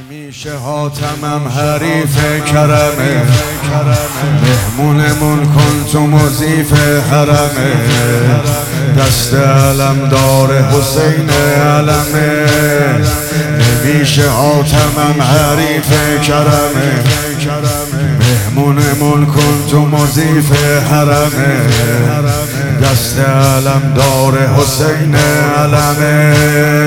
همیشه حاتمم حریف کرمه، مهمونمون کن تو مضیف حرمه، دست علم دار حسین علمه. همیشه حاتمم حریف کرمه، مهمونمون کن تو مضیف حرمه، دست علم دار حسین علمه.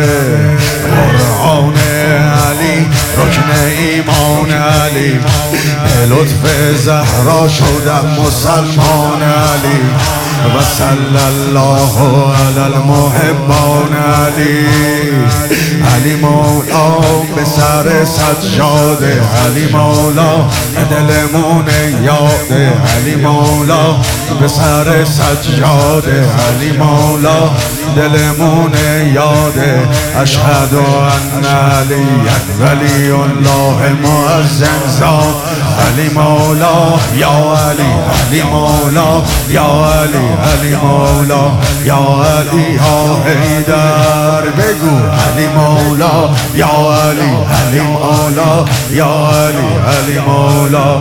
قرآن علی رکن ایمان علی، به لطف زهرا شدم مسلمان علی، و صلی الله علی المحبان علی. علی مولا به سر سجاده، علی مولا دلمون یاده، علی مولا به سر سجاده، علی مولا دلمون یاده. اشهد ان علی ولی الله المعظم زاد، علی مولا یا علی، علی مولا یا علی، علی مولا یا علی یا حیدر. بگو علی مولا یا علی، علی مولا یا علی، علی مولا.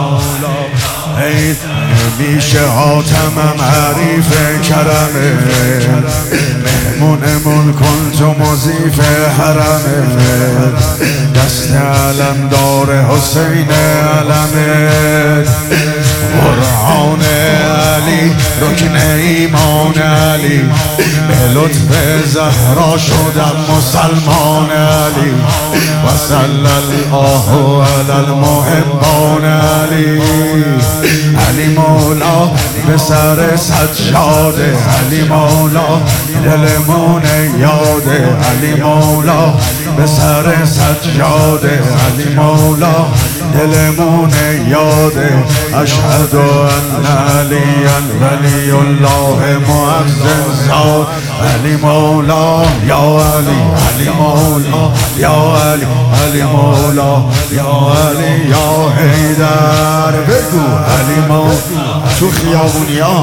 همیشه حاتمم حریف کرمه، مهمونمون کن تو مضیف حرمه، دست علم دار حسین علمه. قرآن علی رکن ایمان علی، به لطف زهرا شدم مسلمان علی، و صلی الله علی المحبان علی. علی مولا به سر سجاده، علی مولا دلمون یاده، علی مولا به سر سجاده، علی مولا دلمون یاده. اشهد ان علی ولی الله معظم زاد، علی مولا یا علی، علی مولا یا علی، علی مولا یا علی یا حیدر. بگو علی مولا تو خیابونیا،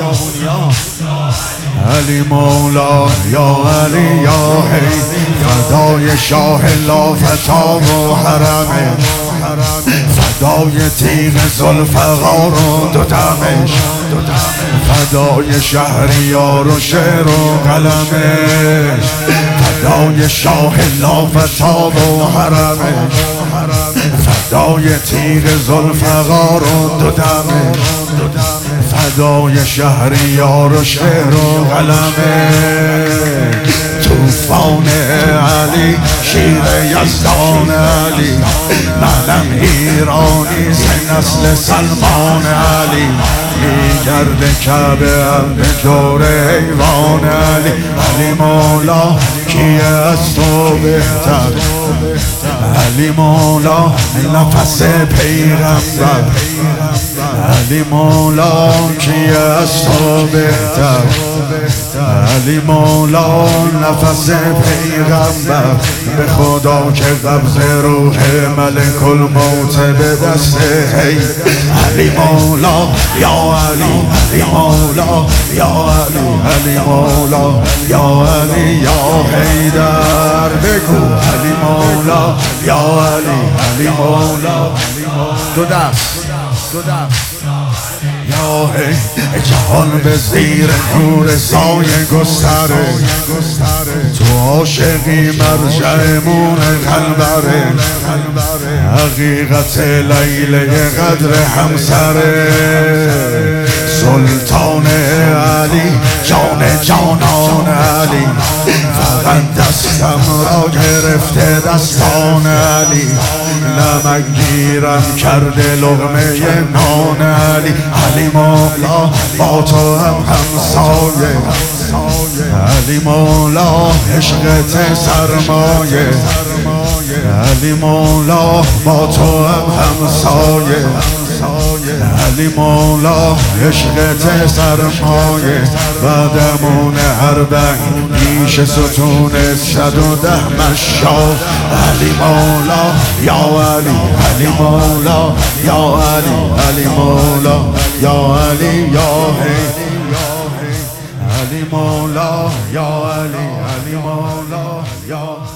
علی مولا یا علی یا حیدر. فدای شاه لافتاب و حرمه، فدای تیغ ذوالفقار و دو دمش، فدای شهریار و شعر و قلمش، فدای شاه لافتاب و حرمش، فدای تیغ ذوالفقار و دو دمش، فدای شهریار و شعر و قلمش. توفان علی شیر یزدان علی، منم ایرانی ز نسل سلمان علی، میگرد کعبه هم به جور حیوان علی. علی مولا کیه از تو بهتر، علی مولا نفس پیغمبر، علی مولا کیه از تو بهتر، علی مولا نفس پیغمبر. به خدا که قبض روح ملک الموت به دست هی، علی مولا یا علی، علی مولا یا علی، علی مولا یا علی یا حیدر. بگو علی مولا یا علی، علی مولا. دو دست یا هی جهان به زیر نور سایه گستره، تو عاشقی مرجعمون قلبره، حقیقت لیله قدر همسره. سلطان علی جان جانان علی، فقط دستم را گرفته دستان علی، نمک گیرم کرده لقمه نان علی. علی مولا با تو هم همسایه، علی مولا عشقت سرمایه، علی مولا با تو هم همسایه، علی مولا عشقت سرمایه. بعدمون اربعین پیش ستون 110 مشال، علی مولا یا علی، علی مولا یا علی، علی مولا یا علی یا علی مولا یا علی، علی مولا یا